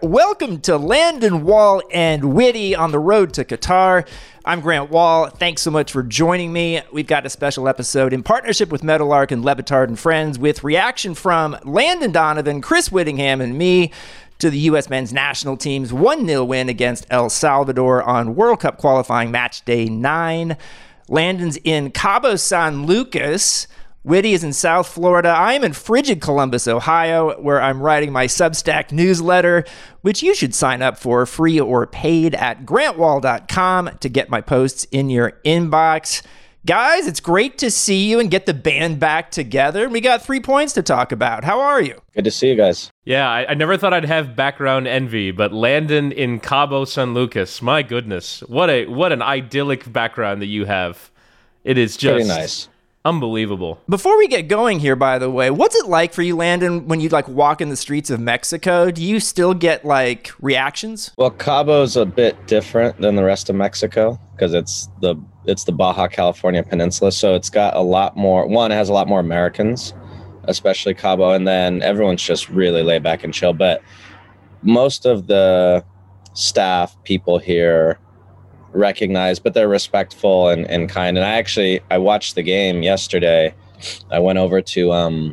Welcome to Landon, Wall, and Witty on the road to Qatar. I'm Grant Wall. Thanks so much for joining me. We've got a special episode in partnership with Meadowlark and Levitard and Friends with reaction from Landon Donovan, Chris Whittingham, and me to the U.S. men's national team's 1-0 win against El Salvador on World Cup qualifying match day 9. Landon's in Cabo San Lucas. Witty is in South Florida. I am in frigid Columbus, Ohio, where I'm writing my Substack newsletter, which you should sign up for free or paid at grantwall.com to get my posts in your inbox. Guys, it's great to see you and get the band back together. We got 3 points to talk about. How are you? Good to see you guys. Yeah, I never thought I'd have background envy, but Landon in Cabo San Lucas, my goodness, what an idyllic background that you have. It is just pretty nice. Unbelievable. Before we get going here, by the way, what's it like for you, Landon, when you walk in the streets of Mexico? Do you still get reactions? Well, Cabo's a bit different than the rest of Mexico because it's the Baja California Peninsula, so it's got a lot more. One, it has a lot more Americans, especially Cabo, and then everyone's just really laid back and chill. But most of the staff people here recognize, but they're respectful and kind. And I watched the game yesterday. I went over to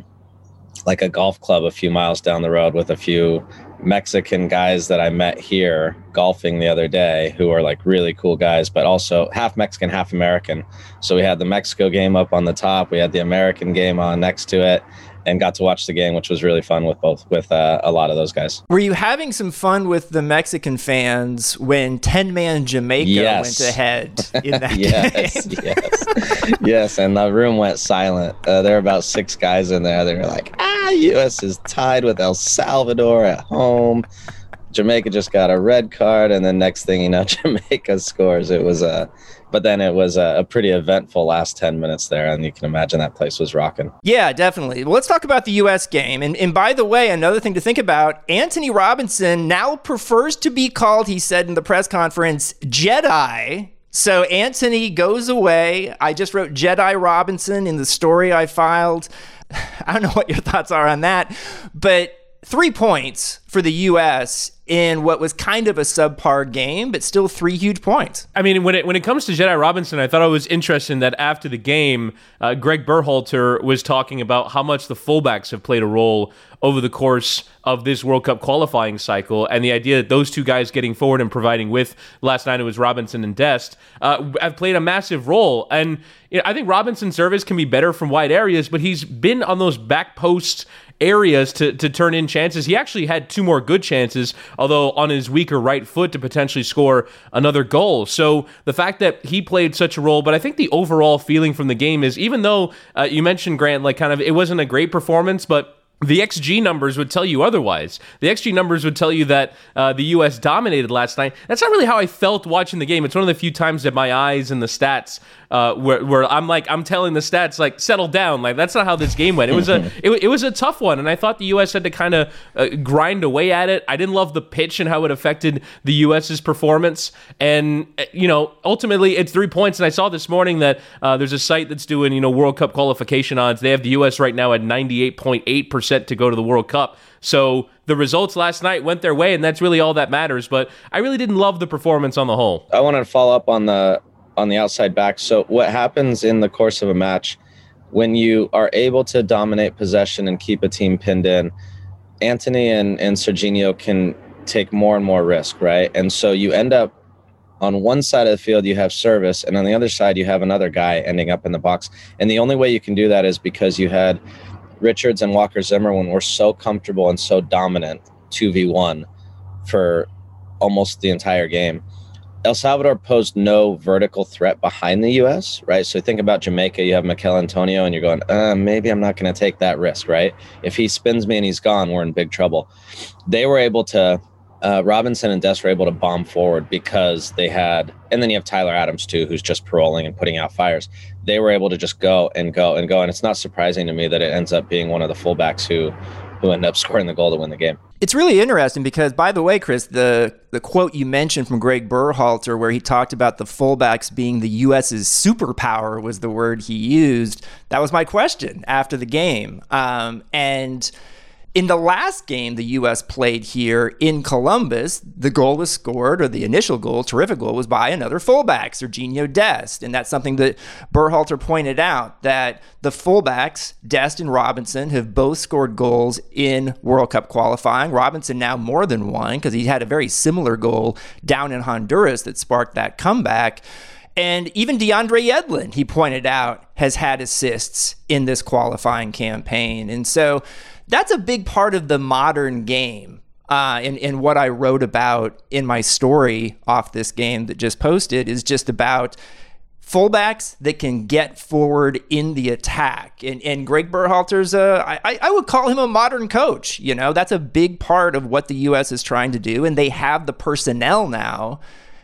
a golf club a few miles down the road with a few Mexican guys that I met here golfing the other day who are really cool guys, but also half Mexican, half American. So we had the Mexico game up on the top. We had the American game on next to it and got to watch the game, which was really fun with a lot of those guys. Were you having some fun with the Mexican fans when 10-man Jamaica went ahead in that game? Yes, and the room went silent. There were about 6 guys in there. They were like, U.S. is tied with El Salvador at home. Jamaica just got a red card, and then next thing you know, Jamaica scores. But then it was a pretty eventful last 10 minutes there, and you can imagine that place was rocking. Yeah, definitely. Well, let's talk about the U.S. game. And by the way, another thing to think about, Antonee Robinson now prefers to be called, he said in the press conference, Jedi. So Antonee goes away. I just wrote Jedi Robinson in the story I filed. I don't know what your thoughts are on that, but 3 points for the U.S. in what was kind of a subpar game, but still 3 huge points. I mean, when it comes to Jedi Robinson, I thought it was interesting that after the game, Greg Berhalter was talking about how much the fullbacks have played a role over the course of this World Cup qualifying cycle, and the idea that those 2 guys getting forward and providing with, last night it was Robinson and Dest, have played a massive role. And I think Robinson's service can be better from wide areas, but he's been on those back post areas to turn in chances. He actually had 2 more good chances, although on his weaker right foot to potentially score another goal. So the fact that he played such a role, but I think the overall feeling from the game is, even though you mentioned, Grant, it wasn't a great performance, but the XG numbers would tell you otherwise. The XG numbers would tell you that the U.S. dominated last night. That's not really how I felt watching the game. It's one of the few times that my eyes and the stats where I'm telling the stats settle down. That's not how this game went. It was a tough one, and I thought the U.S. had to kind of grind away at it. I didn't love the pitch and how it affected the U.S.'s performance. And ultimately it's 3 points. And I saw this morning that there's a site that's doing World Cup qualification odds. They have the U.S. right now at 98.8% to go to the World Cup. So the results last night went their way, and that's really all that matters. But I really didn't love the performance on the whole. I wanted to follow up on the outside back. So what happens in the course of a match when you are able to dominate possession and keep a team pinned in? Antonee and Serginho can take more and more risk, right? And so you end up on one side of the field, you have service, and on the other side, you have another guy ending up in the box. And the only way you can do that is because you had Richards and Walker Zimmerman were so comfortable and so dominant 2v1 for almost the entire game. El Salvador posed no vertical threat behind the U.S., right? So think about Jamaica. You have Mikel Antonio, and you're going, maybe I'm not going to take that risk, right? If he spins me and he's gone, we're in big trouble. They were able to, Robinson and Dest were able to bomb forward because they had, and then you have Tyler Adams too, who's just paroling and putting out fires. They were able to just go and go and go. And it's not surprising to me that it ends up being one of the fullbacks who end up scoring the goal to win the game. It's really interesting because, by the way, Chris, the quote you mentioned from Greg Berhalter where he talked about the fullbacks being the U.S.'s superpower was the word he used. That was my question after the game. And In the last game the U.S. played here in Columbus, the goal was scored, or the initial goal, terrific goal, was by another fullback, Serginho Dest. And that's something that Berhalter pointed out, that the fullbacks, Dest and Robinson, have both scored goals in World Cup qualifying. Robinson now more than one, because he had a very similar goal down in Honduras that sparked that comeback. And even DeAndre Yedlin, he pointed out, has had assists in this qualifying campaign. And so that's a big part of the modern game. In what I wrote about in my story off this game that just posted, is just about fullbacks that can get forward in the attack. And Greg Berhalter's, I would call him a modern coach. You know, that's a big part of what the U.S. is trying to do. And they have the personnel now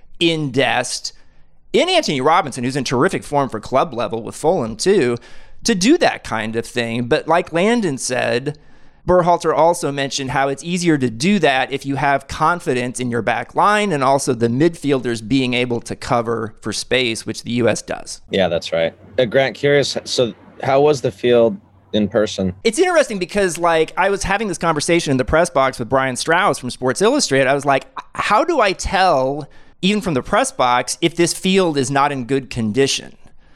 in Dest, in Anthony Robinson, who's in terrific form for club level with Fulham too, to do that kind of thing. But like Landon said, Berhalter also mentioned how it's easier to do that if you have confidence in your back line and also the midfielders being able to cover for space, which the U.S. does. Yeah, that's right. Grant, curious, so how was the field in person? It's interesting because, like, I was having this conversation in the press box with Brian Strauss from Sports Illustrated. I was like, how do I tell, even from the press box, if this field is not in good condition?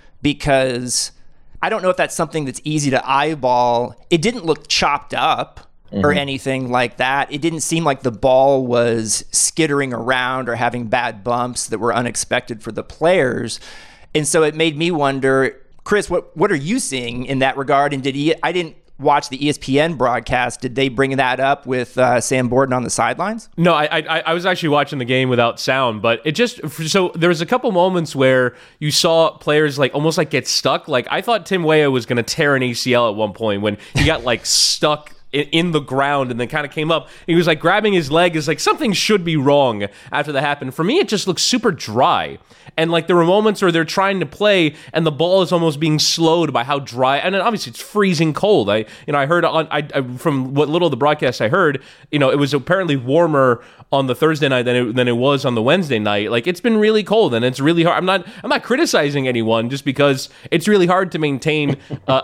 Because I don't know if that's something that's easy to eyeball. It didn't look chopped up or anything like that. It didn't seem like the ball was skittering around or having bad bumps that were unexpected for the players. And so it made me wonder, Chris, what are you seeing in that regard? And I didn't watch the ESPN broadcast. Did they bring that up with Sam Borden on the sidelines? No, I was actually watching the game without sound, but it just, so there was a couple moments where you saw players like almost like get stuck. Like I thought Tim Weah was going to tear an ACL at one point when he got like stuck in the ground and then kind of came up. He was like grabbing his leg. Is like something should be wrong after that happened. For me, it just looks super dry. And like there were moments where they're trying to play and the ball is almost being slowed by how dry. And then obviously it's freezing cold. I heard from what little of the broadcast I heard, it was apparently warmer on the Thursday night than it was on the Wednesday night. Like it's been really cold and it's really hard. I'm not criticizing anyone just because it's really hard to maintain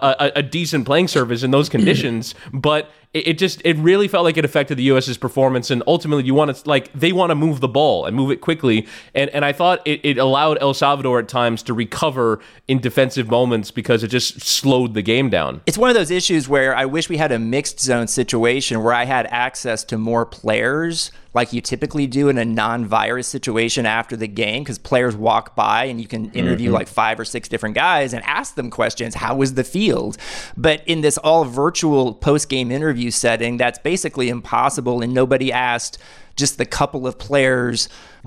a decent playing surface in those conditions. But it really felt like it affected the U.S.'s performance, and ultimately they want to move the ball and move it quickly, and I thought it allowed El Salvador at times to recover in defensive moments because it just slowed the game down. It's one of those issues where I wish we had a mixed zone situation where I had access to more players like you typically do in a non-virus situation after the game, because players walk by and you can interview like 5 or 6 different guys and ask them questions. How was the field? But in this all virtual post-game interview setting, that's basically impossible, and nobody asked just the couple of players,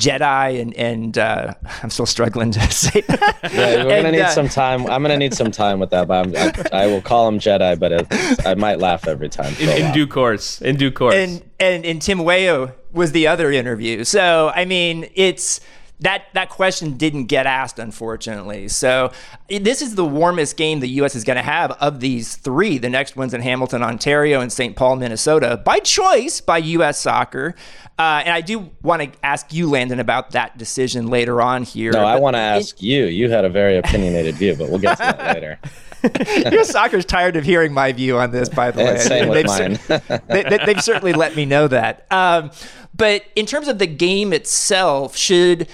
Jedi and I'm still struggling to say that. Yeah, we're going to need some time. I'm going to need some time with that, but I will call him Jedi, but I might laugh every time. In due course. And Tim Weah was the other interview. So, I mean, it's that question didn't get asked, unfortunately. So this is the warmest game the U.S. is going to have of these 3. The next one's in Hamilton, Ontario, and St. Paul, Minnesota, by choice by U.S. Soccer. And I do want to ask you, Landon, about that decision later on here. No, I want to ask you. You had a very opinionated view, but we'll get to that later. U.S. Soccer's tired of hearing my view on this, by the way. Same with mine. They've certainly let me know that. But in terms of the game itself, should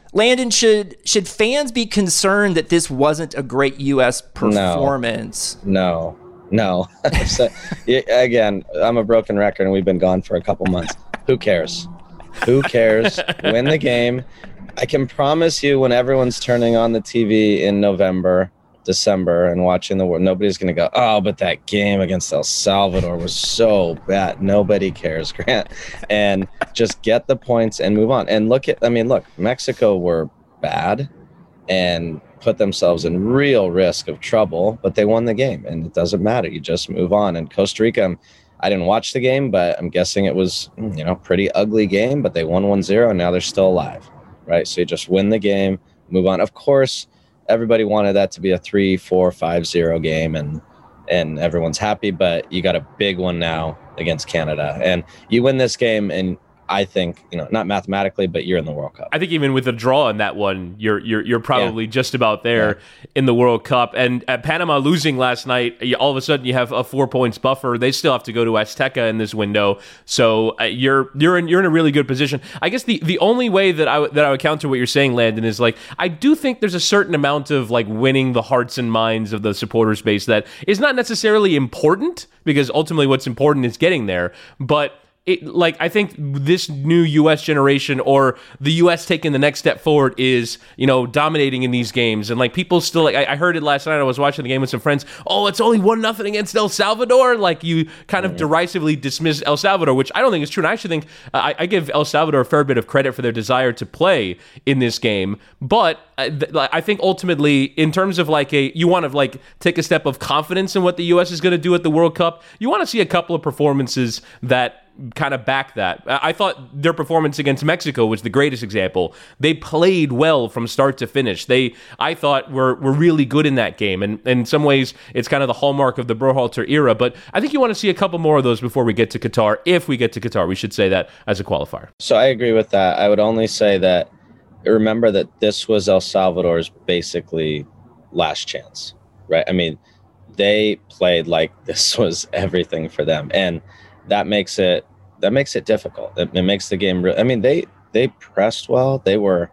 fans be concerned that this wasn't a great U.S. performance? No. So, again, I'm a broken record, and we've been gone for a couple months. Who cares? Win the game. I can promise you, when everyone's turning on the TV in November, December, and watching the world, nobody's going to go, oh, but that game against El Salvador was so bad. Nobody cares, Grant. And just get the points and move on. And look, Mexico were bad and put themselves in real risk of trouble, but they won the game, and it doesn't matter. You just move on. And Costa Rica, I didn't watch the game, but I'm guessing it was, pretty ugly game, but they won 1-0 and now they're still alive, right? So you just win the game, move on. Of course, everybody wanted that to be a 3-4, 5-0 game, and everyone's happy, but you got a big one now against Canada. And you win this game, and I think, not mathematically, but you're in the World Cup. I think even with a draw in that one, you're probably just about there in the World Cup. And at Panama losing last night, all of a sudden you have a 4 points buffer. They still have to go to Azteca in this window, so you're in a really good position. I guess the only way that I would counter what you're saying, Landon, is like I do think there's a certain amount of like winning the hearts and minds of the supporters base that is not necessarily important, because ultimately what's important is getting there, but I think this new U.S. generation, or the U.S. taking the next step forward, is, dominating in these games. And like people still, like I heard it last night. I was watching the game with some friends. Oh, it's only 1-0 against El Salvador. Like you kind of derisively dismiss El Salvador, which I don't think is true. And I actually think I give El Salvador a fair bit of credit for their desire to play in this game. But I think ultimately, in terms of you want to take a step of confidence in what the U.S. is going to do at the World Cup, you want to see a couple of performances that kind of back that. I thought their performance against Mexico was the greatest example. They played well from start to finish. I thought, were really good in that game. And in some ways, it's kind of the hallmark of the Berhalter era. But I think you want to see a couple more of those before we get to Qatar. If we get to Qatar, we should say that as a qualifier. So I agree with that. I would only say that remember that this was El Salvador's basically last chance, right? I mean, they played like this was everything for them. And that makes it difficult. It makes the game real. I mean, they pressed well. They were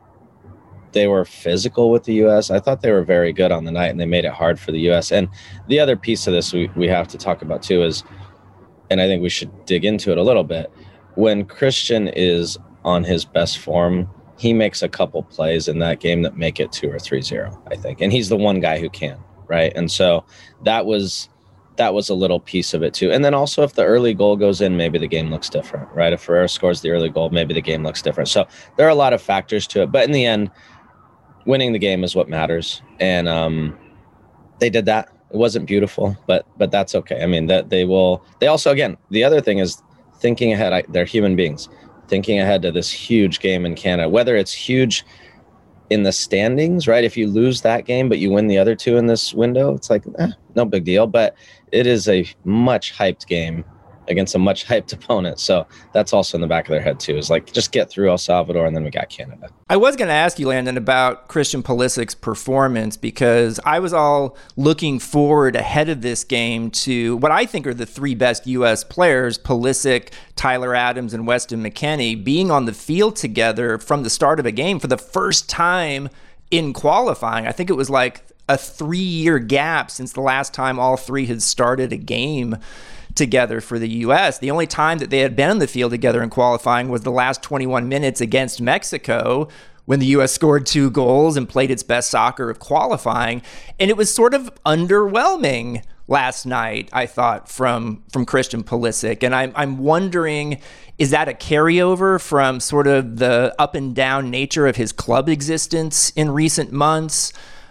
physical with the U.S. I thought they were very good on the night, and they made it hard for the U.S. And the other piece of this we have to talk about too is, and I think we should dig into it a little bit, when Christian is on his best form, he makes a couple plays in that game that make it 2 or 3-0, I think. And he's the one guy who can, right? And so that was a little piece of it too. And then also if the early goal goes in, maybe the game looks different, right? If Ferreira scores the early goal, maybe the game looks different. So there are a lot of factors to it. But in the end, winning the game is what matters. And they did that. It wasn't beautiful, but that's okay. I mean, they also, again, the other thing is thinking ahead. They're human beings. Thinking ahead to this huge game in Canada, whether it's huge in the standings, right? If you lose that game, but you win the other two in this window, it's like, no big deal. But it is a much hyped game against a much hyped opponent. So that's also in the back of their head too, is like, just get through El Salvador and then we got Canada. I was going to ask you, Landon, about Christian Pulisic's performance, because I was all looking forward ahead of this game to what I think are the 3 best U.S. players, Pulisic, Tyler Adams, and Weston McKennie, being on the field together from the start of a game for the first time in qualifying. I think it was like a 3-year gap since the last time all 3 had started a game together for the U.S. The only time that they had been on the field together in qualifying was the last 21 minutes against Mexico, when the U.S. scored 2 goals and played its best soccer of qualifying. And it was sort of underwhelming last night, I thought, from Christian Pulisic. And I'm wondering, is that a carryover from sort of the up and down nature of his club existence in recent months?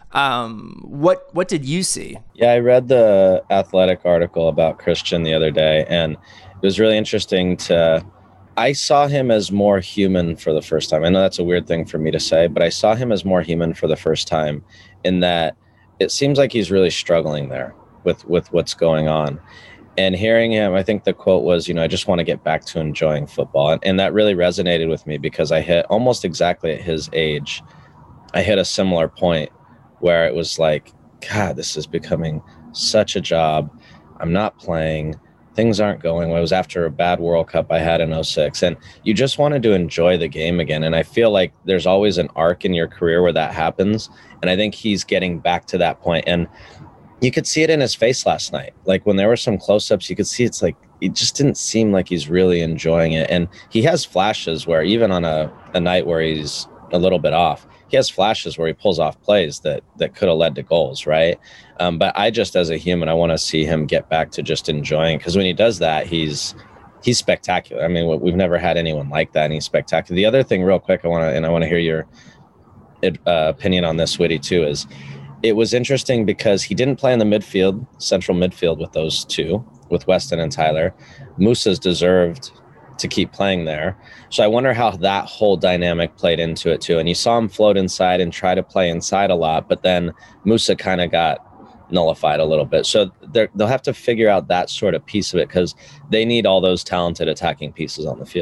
What did you see? Yeah, I read the Athletic article about Christian the other day, and it was really interesting I saw him as more human for the first time. I know that's a weird thing for me to say, but I saw him as more human for the first time, in that it seems like he's really struggling there with what's going on. And hearing him, I think the quote was, I just want to get back to enjoying football. And that really resonated with me, because I hit almost exactly at his age. I hit a similar point where it was like, God, this is becoming such a job. I'm not playing. Things aren't going well. It was after a bad World Cup I had in 2006. And you just wanted to enjoy the game again. And I feel like there's always an arc in your career where that happens. And I think he's getting back to that point. And you could see it in his face last night. Like when there were some close-ups, you could see it's like, it just didn't seem like he's really enjoying it. And he has flashes where even on a night where he's a little bit off, he has flashes where he pulls off plays that could have led to goals, right? But I just, as a human, I want to see him get back to just enjoying, because when he does that, he's spectacular. I mean, we've never had anyone like that, and he's spectacular. The other thing, real quick, I want to hear your opinion on this, Witty, too, is it was interesting because he didn't play in the midfield, central midfield, with those two, with Weston and Tyler. Musa's deserved to keep playing there. So I wonder how that whole dynamic played into it too. And you saw him float inside and try to play inside a lot, but then Musa kind of got nullified a little bit. So they'll have to figure out that sort of piece of it, because they need all those talented attacking pieces on the field.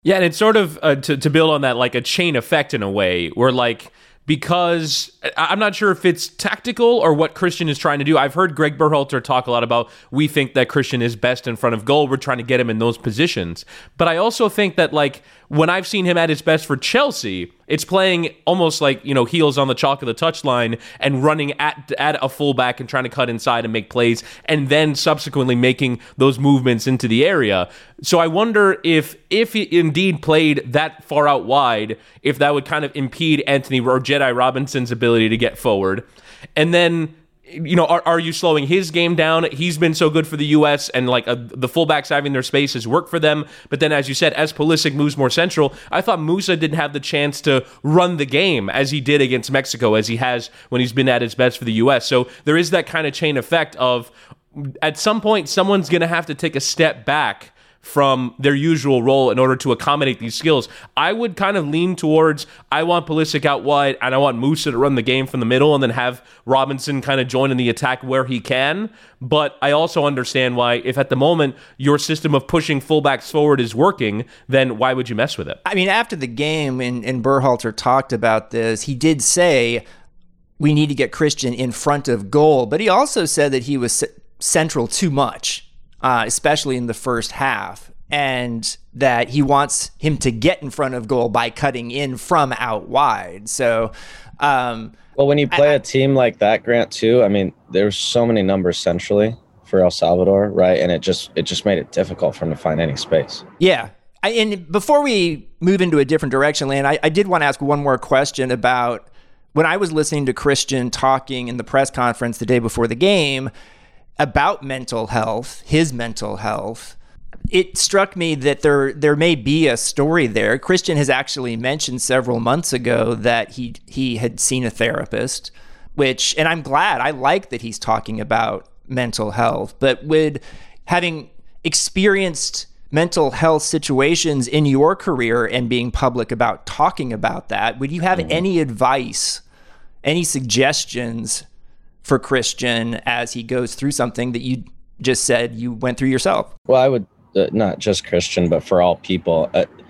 Yeah, and it's sort of to build on that, like a chain effect in a way, where like, because I'm not sure if it's tactical or what Christian is trying to do. I've heard Greg Berhalter talk a lot about, we think that Christian is best in front of goal. We're trying to get him in those positions. But I also think that, like, when I've seen him at his best for Chelsea, it's playing almost like, heels on the chalk of the touchline and running at a fullback and trying to cut inside and make plays, and then subsequently making those movements into the area. So I wonder if he indeed played that far out wide, if that would kind of impede Anthony or Jedi Robinson's ability to get forward. And then, are you slowing his game down? He's been so good for the U.S., and like the fullbacks having their space has worked for them. But then, as you said, as Pulisic moves more central, I thought Musa didn't have the chance to run the game as he did against Mexico, as he has when he's been at his best for the U.S. So there is that kind of chain effect of, at some point, someone's going to have to take a step back from their usual role in order to accommodate these skills. I would kind of lean towards, I want Pulisic out wide and I want Musa to run the game from the middle and then have Robinson kind of join in the attack where he can. But I also understand why, if at the moment your system of pushing fullbacks forward is working, then why would you mess with it? I mean, after the game, and Berhalter talked about this, he did say we need to get Christian in front of goal, but he also said that he was central too much. Especially in the first half, and that he wants him to get in front of goal by cutting in from out wide. So, well, when you play a team like that, Grant, too, I mean, there's so many numbers centrally for El Salvador, right? And it just made it difficult for him to find any space. Yeah. And before we move into a different direction, Lan, I did want to ask one more question about when I was listening to Christian talking in the press conference the day before the game about mental health, his mental health. It struck me that there may be a story there. Christian has actually mentioned several months ago that he had seen a therapist, and I'm glad, I like that he's talking about mental health, but having experienced mental health situations in your career and being public about talking about that, would you have any advice, any suggestions for Christian as he goes through something that you just said you went through yourself? Well, I would, not just Christian, but for all people.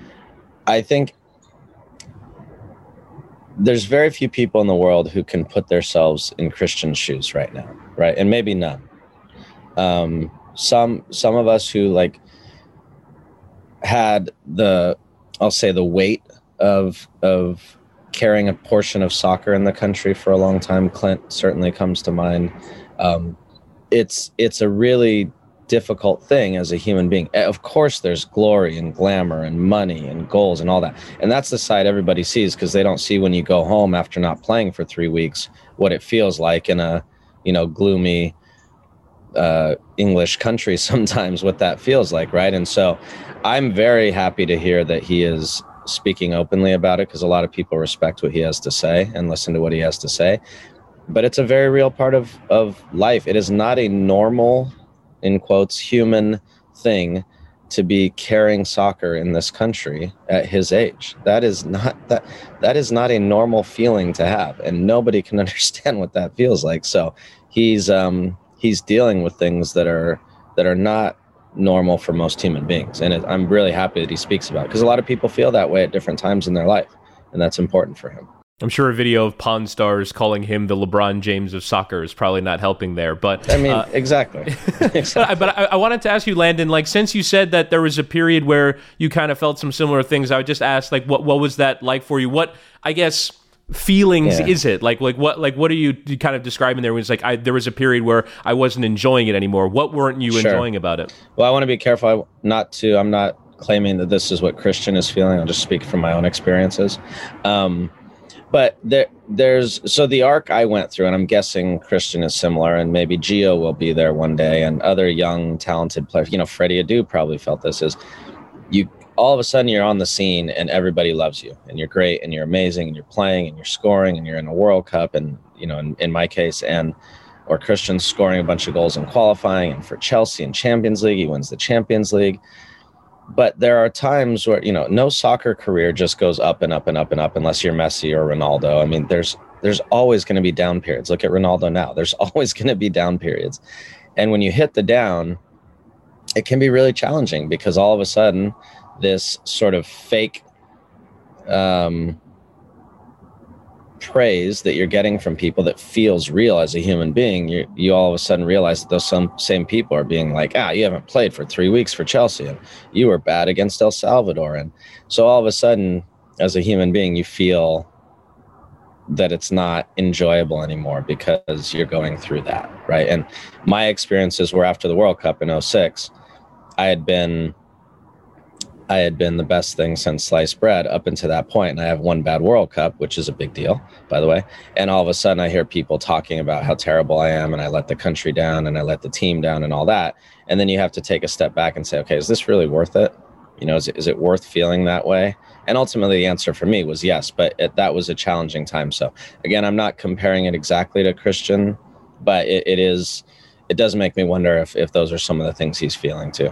I think there's very few people in the world who can put themselves in Christian's shoes right now, right? And maybe none. Some of us who like had the weight of carrying a portion of soccer in the country for a long time. Clint certainly comes to mind. It's a really difficult thing as a human being. Of course, there's glory and glamour and money and goals and all that. And that's the side everybody sees, because they don't see when you go home after not playing for 3 weeks, what it feels like in a, gloomy English country sometimes, what that feels like, right? And so I'm very happy to hear that he is speaking openly about it, because a lot of people respect what he has to say and listen to what he has to say. But it's a very real part of life. It is not a normal, in quotes, human thing to be carrying soccer in this country at his age. That is not a normal feeling to have, and nobody can understand what that feels like. So he's dealing with things that are not normal for most human beings. And I'm really happy that he speaks about it, because a lot of people feel that way at different times in their life, and that's important for him. I'm sure a video of Pawn Stars calling him the LeBron James of soccer is probably not helping there. But I mean, exactly. But I wanted to ask you, Landon, like, since you said that there was a period where you kind of felt some similar things, I would just ask, like, what was that like for you? What, I guess, feelings is it like what are you kind of describing there when it's like there was a period where I wasn't enjoying it anymore? What weren't you enjoying about it? Well, I want to be careful I'm not claiming that this is what Christian is feeling. I'll just speak from my own experiences. But there's the arc I went through, and I'm guessing Christian is similar, and maybe Gio will be there one day, and other young talented players. Freddie Adu probably felt this, is you all of a sudden you're on the scene and everybody loves you, and you're great and you're amazing and you're playing and you're scoring and you're in a World Cup, and in my case, or Christian's scoring a bunch of goals in qualifying, and for Chelsea in Champions League, he wins the Champions League. But there are times where, no soccer career just goes up and up and up and up unless you're Messi or Ronaldo. I mean, there's always going to be down periods. Look at Ronaldo now. There's always going to be down periods. And when you hit the down, it can be really challenging, because all of a sudden this sort of fake praise that you're getting from people that feels real as a human being, you all of a sudden realize that those same people are being like, you haven't played for 3 weeks for Chelsea, and you were bad against El Salvador. And so all of a sudden, as a human being, you feel that it's not enjoyable anymore because you're going through that, right? And my experiences were after the World Cup in 2006, I had been the best thing since sliced bread up until that point. And I have one bad World Cup, which is a big deal, by the way. And all of a sudden I hear people talking about how terrible I am and I let the country down and I let the team down and all that. And then you have to take a step back and say, okay, is this really worth it? You know, is it worth feeling that way? And ultimately the answer for me was yes, but that was a challenging time. So again, I'm not comparing it exactly to Christian, but it does make me wonder if those are some of the things he's feeling too.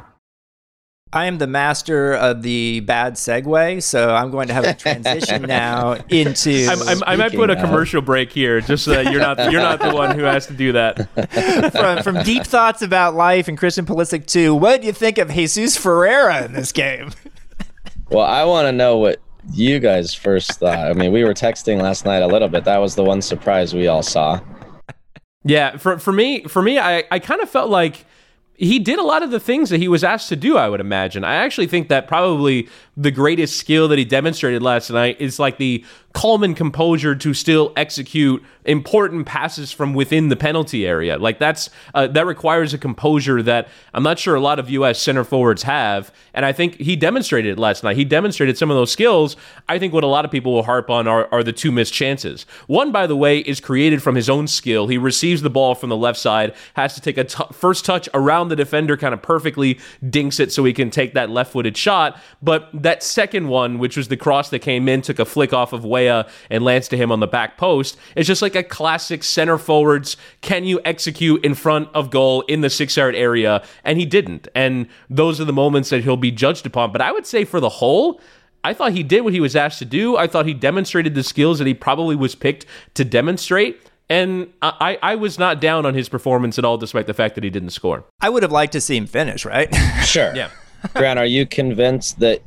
I am the master of the bad segue, so I'm going to have a transition now into. I might put a commercial break here, just so that you're not the one who has to do that. From deep thoughts about life and Christian Pulisic to what do you think of Jesus Ferreira in this game? Well, I want to know what you guys first thought. I mean, we were texting last night a little bit. That was the one surprise we all saw. Yeah, for me, I kind of felt like he did a lot of the things that he was asked to do, I would imagine. I actually think that probably the greatest skill that he demonstrated last night is like the calm and composure to still execute important passes from within the penalty area. Like that requires a composure that I'm not sure a lot of U.S. center forwards have, and I think he demonstrated it last night. He demonstrated some of those skills. I think what a lot of people will harp on are the 2 missed chances. One, by the way, is created from his own skill. He receives the ball from the left side, has to take a first touch around the defender, kind of perfectly dinks it so he can take that left-footed shot. But that second one, which was the cross that came in, took a flick off of Weah and lands to him on the back post. It's just like a classic center forwards. Can you execute in front of goal in the 6-yard area? And he didn't. And those are the moments that he'll be judged upon. But I would say for the whole, I thought he did what he was asked to do. I thought he demonstrated the skills that he probably was picked to demonstrate. And I was not down on his performance at all, despite the fact that he didn't score. I would have liked to see him finish, right? Sure. Yeah. Grant, are you convinced that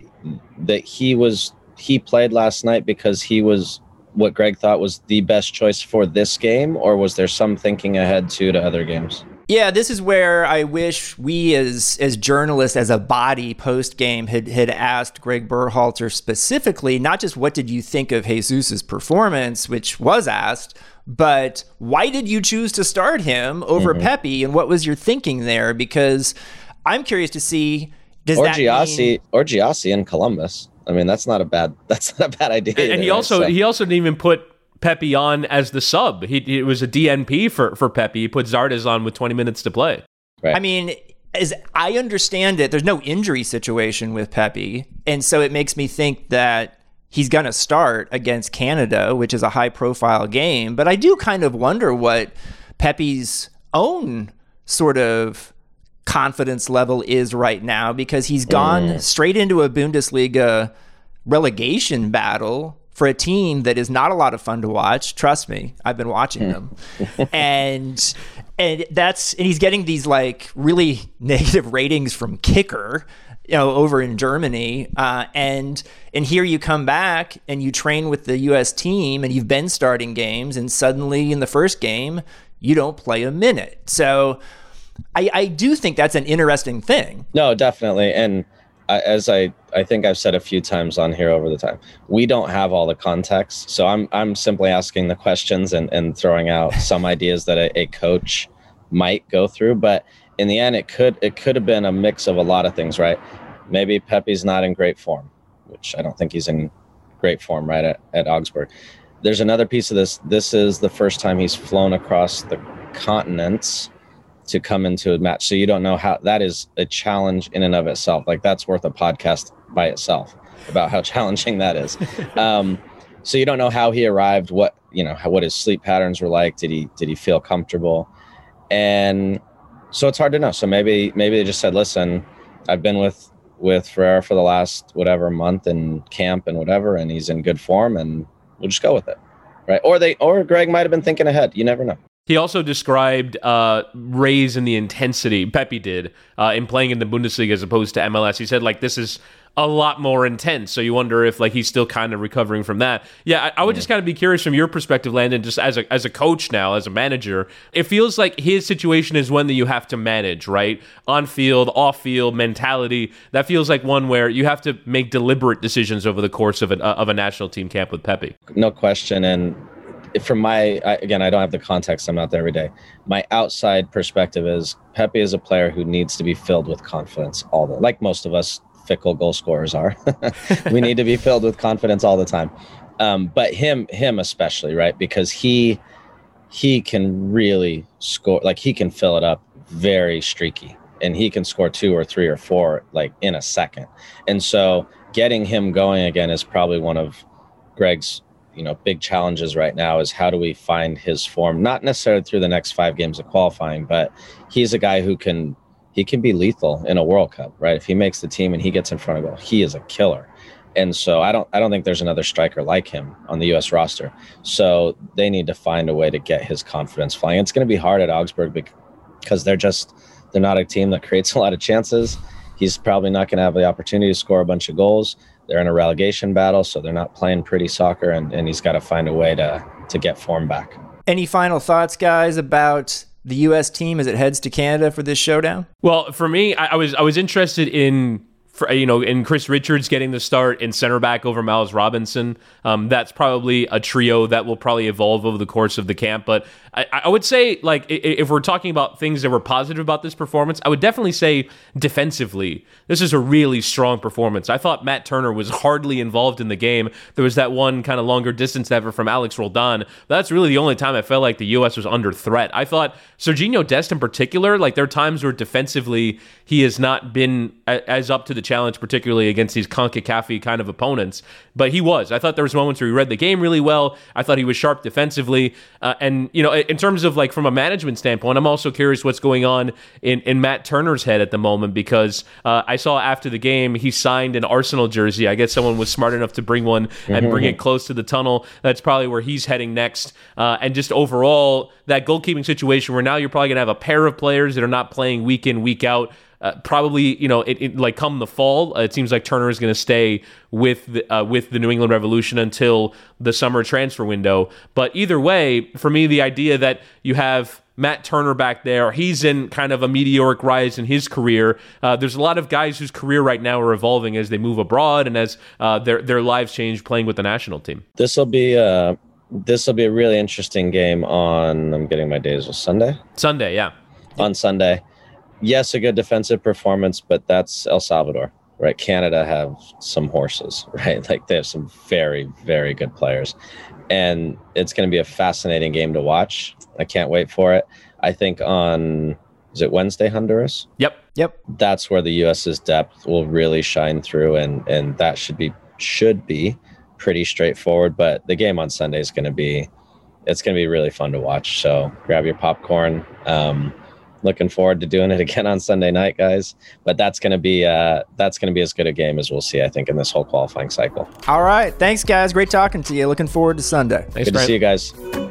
he played last night because he was what Greg thought was the best choice for this game, or was there some thinking ahead to other games? Yeah, this is where I wish we as journalists, as a body post-game, had asked Greg Berhalter specifically, not just what did you think of Jesus' performance, which was asked, but why did you choose to start him over Pepe, and what was your thinking there? Because I'm curious to see, does that mean... Or Giassi in Columbus. I mean, that's not a bad idea. And he also didn't even put Pepe on as the sub. It was a DNP for Pepe. He put Zardes on with 20 minutes to play. Right. I mean, as I understand it, there's no injury situation with Pepe, and so it makes me think that he's going to start against Canada, which is a high-profile game. But I do kind of wonder what Pepe's own sort of confidence level is right now, because he's gone straight into a Bundesliga relegation battle for a team that is not a lot of fun to watch. Trust me, I've been watching them. and he's getting these like really negative ratings from Kicker, over in Germany. And here you come back and you train with the US team and you've been starting games, and suddenly in the first game, you don't play a minute. So I do think that's an interesting thing. No, definitely. And as I think I've said a few times on here over the time, we don't have all the context. So I'm simply asking the questions and throwing out some ideas that a coach might go through. But in the end, it could have been a mix of a lot of things, right? Maybe Pepe's not in great form, which I don't think he's in great form right at Augsburg. There's another piece of this. This is the first time he's flown across the continents to come into a match. So you don't know how, that is a challenge in and of itself. Like that's worth a podcast by itself about how challenging that is. So you don't know how he arrived, what his sleep patterns were like. Did he feel comfortable? And so it's hard to know. So maybe they just said, listen, I've been with Ferreira for the last whatever month in camp and whatever, and he's in good form, and we'll just go with it. Right. Or Greg might've been thinking ahead. You never know. He also described raise in the intensity, Pepe did, in playing in the Bundesliga as opposed to MLS. He said, like, this is a lot more intense. So you wonder if, like, he's still kind of recovering from that. Yeah, I would just kind of be curious from your perspective, Landon, just as a coach now, as a manager. It feels like his situation is one that you have to manage, right? On field, off field, mentality. That feels like one where you have to make deliberate decisions over the course of a national team camp with Pepe. No question. And from again, I don't have the context. I'm not there every day. My outside perspective is Pepe is a player who needs to be filled with confidence like most of us fickle goal scorers are. We need to be filled with confidence all the time. But him especially, right? Because he can really score, like he can fill it up very streaky, and he can score 2 or 3 or 4 like in a second. And so getting him going again is probably one of Greg's big challenges right now, is how do we find his form, not necessarily through the next 5 games of qualifying, but he's a guy who can be lethal in a World Cup, right? If he makes the team and he gets in front of goal, he is a killer. And so I don't think there's another striker like him on the US roster. So they need to find a way to get his confidence flying. It's going to be hard at Augsburg because they're not a team that creates a lot of chances. He's probably not going to have the opportunity to score a bunch of goals. They're in a relegation battle, so they're not playing pretty soccer, and he's got to find a way to get form back. Any final thoughts, guys, about the U.S. team as it heads to Canada for this showdown? Well, for me, I was interested in Chris Richards getting the start in center back over Miles Robinson. That's probably a trio that will probably evolve over the course of the camp. But I would say, like, if we're talking about things that were positive about this performance, I would definitely say defensively, this is a really strong performance. I thought Matt Turner was hardly involved in the game. There was that one kind of longer distance effort from Alex Roldan. But that's really the only time I felt like the U.S. was under threat. I thought Serginho Dest in particular, like, there are times where defensively he has not been as up to the challenge, particularly against these CONCACAF kind of opponents. But he was. I thought there was moments where he read the game really well. I thought he was sharp defensively. And, in terms of, like, from a management standpoint, I'm also curious what's going on in Matt Turner's head at the moment, because I saw after the game he signed an Arsenal jersey. I guess someone was smart enough to bring one and bring it close to the tunnel. That's probably where he's heading next. And just overall, that goalkeeping situation where now you're probably going to have a pair of players that are not playing week in, week out. Probably, like come the fall, it seems like Turner is going to stay with the New England Revolution until the summer transfer window. But either way, for me, the idea that you have Matt Turner back there, he's in kind of a meteoric rise in his career. There's a lot of guys whose career right now are evolving as they move abroad and as their lives change playing with the national team. This will be a really interesting game on, I'm getting my days with Sunday. Sunday, yeah. On Sunday. Yes, a good defensive performance, but that's El Salvador, right? Canada have some horses, right? Like, they have some very, very good players. And it's going to be a fascinating game to watch. I can't wait for it. I think is it Wednesday, Honduras? Yep. That's where the U.S.'s depth will really shine through, and that should be pretty straightforward. But the game on Sunday is going to be really fun to watch. So grab your popcorn. Looking forward to doing it again on Sunday night, guys. But that's going to be as good a game as we'll see, I think, in this whole qualifying cycle. All right. Thanks, guys. Great talking to you. Looking forward to Sunday. Thanks, Good to see you guys.